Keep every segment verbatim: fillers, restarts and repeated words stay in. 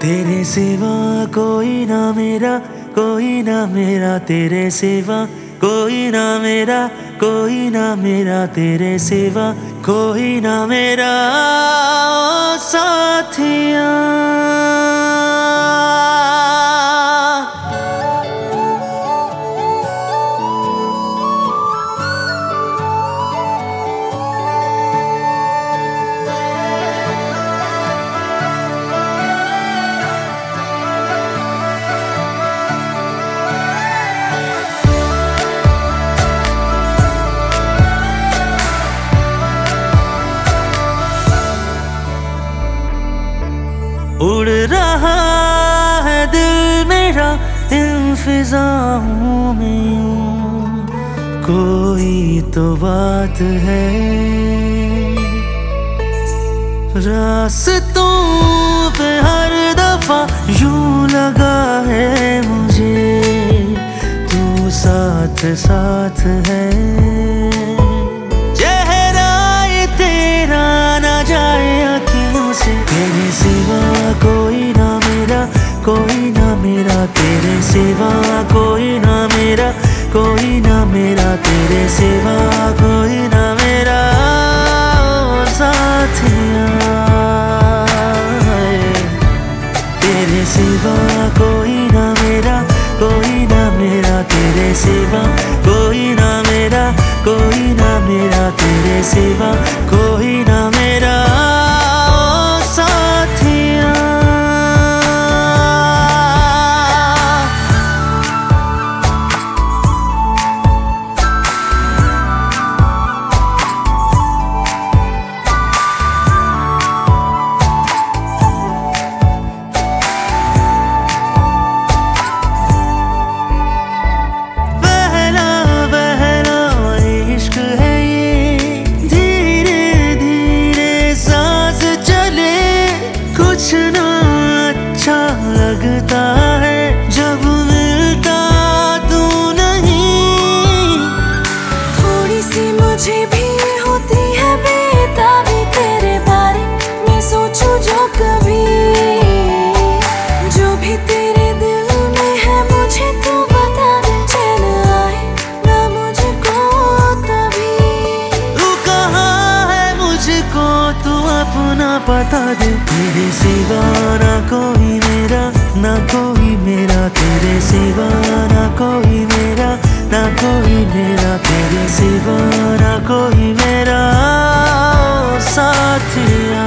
तेरे सिवा कोई ना मेरा, कोई ना मेरा तेरे सिवा, कोई ना मेरा, कोई ना मेरा तेरे सिवा, कोई ना मेरा साथिया। उड़ रहा है दिल मेरा इन फिजाओं में यूं, कोई तो बात है। रास्तों पे हर दफा यूं लगा है मुझे, तू साथ साथ है। चेहरा ये तेरा ना जाए अखियों से, तेरे सिवा कोई ना मेरा, कोई ना मेरा तेरे सिवा, कोई ना मेरा, कोई ना मेरा तेरे सिवा, कोई ना मेरा साथिया। तेरे सिवा कोई ना मेरा, कोई ना मेरा तेरे सिवा, कोई ना मेरा, कोई ना मेरा तेरे सिवा, कोई ना मेरा साथिया। कुछ ना अच्छा लगता है जब मिलता तू नहीं। थोड़ी सी मुझे भी होती है बेताबी तेरे बारे में, सोचूं जो कभी, जो भी तेरे दिल में है मुझे तू बता दे। चैन आए ना मुझको तभी, तू कहाँ है मुझको तू अपना पता दे। तेरे सिवा ना कोई मेरा, ना कोई मेरा तेरे सिवा, ना कोई मेरा, ना कोई मेरा तेरे सिवा, ना कोई मेरा साथिया।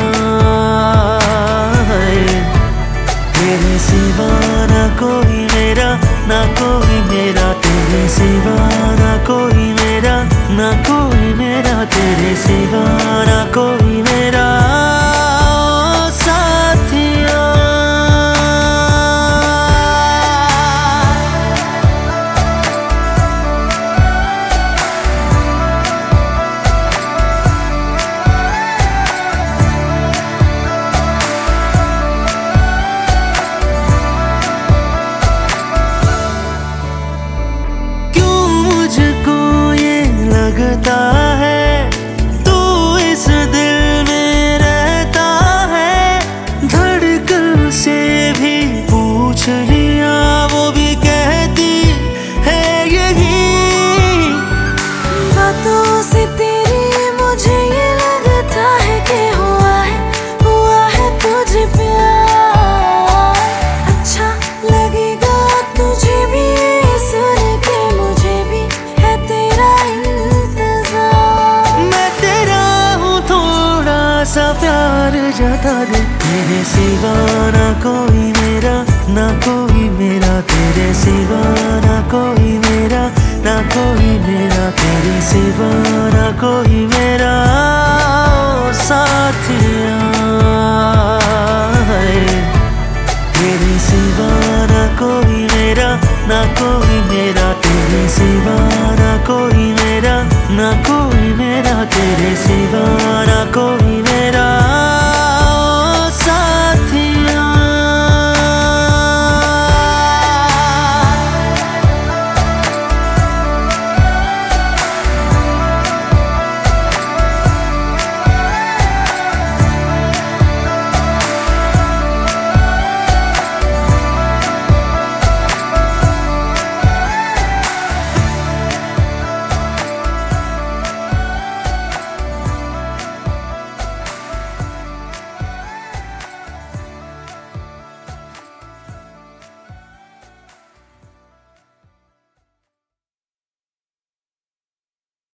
तेरे सिवा ना कोई मेरा, ना कोई मेरा तेरे सिवा, ना कोई मेरा, ना कोई मेरा तेरे सिवा, ना कोई मेरा साथिया। क्यों मुझको ये लगता है तू इस दिल में रहता है, धड़कन से भी पूछ लिया वो भी कहती है यही। बातों से तेरी मुझे ये लगता है कि हुआ है, हुआ है तुझे प्यार। अच्छा लगेगा तुझे भी ये सुन के, मुझे भी है तेरा इंतजार। मैं तेरा हूँ थोड़ा सा प्यार जता दे। तेरे सिवा ना कोई मेरा, ना कोई मेरा तेरे सिवा, ना कोई मेरा, ना कोई मेरा तेरे सिवा, ना कोई मेरा साथिया।